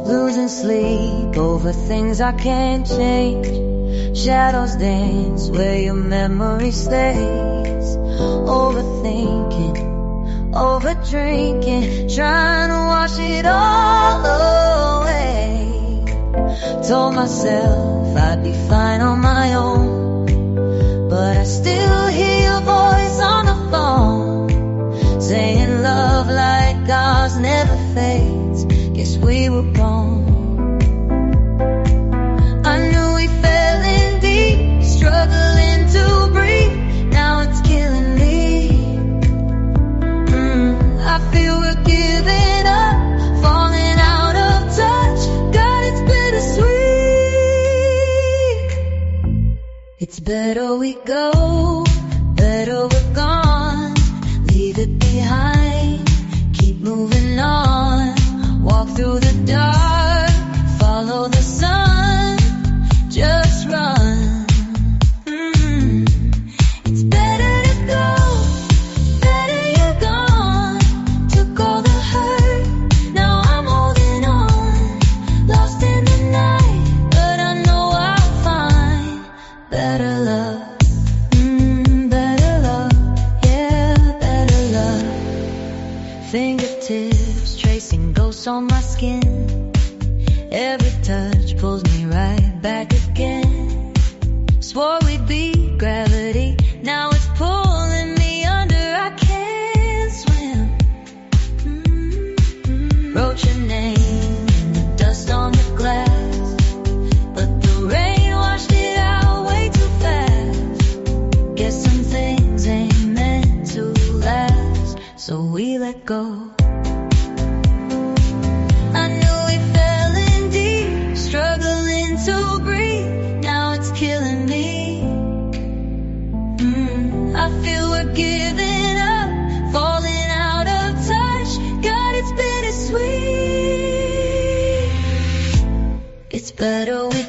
losing sleep over things I can't change. Shadows dance where your memory stays. Overthinking, overdrinking, trying to wash it all away. Told myself I'd be fine on my own, but I still hear your voice on the phone, saying love like ours never fades. Guess we were wrong. I knew we fell in deep, struggling to breathe. Now it's killing me. I feel we're giving up, falling out of touch. God, it's bittersweet. It's better we go, better we're gone. Leave it behind, keep moving on. Walk through the dark, follow the sun, just run. It's better to go, better you're gone. Took all the hurt, now I'm holding on. Lost in the night, but I know I'll find better love. Better love, yeah, better love. Fingertips tracing ghosts on my skin. Every touch pulls me right back again. Swore we'd beat gravity, now it's pulling me under. I can't swim. Wrote your name in the dust on the glass, but the rain washed it out way too fast. Guess some things ain't meant to last, so we let go. I knew we fell in deep, struggling to breathe. Now it's killing me. I feel we're giving up, falling out of touch. God, it's bittersweet. It's better we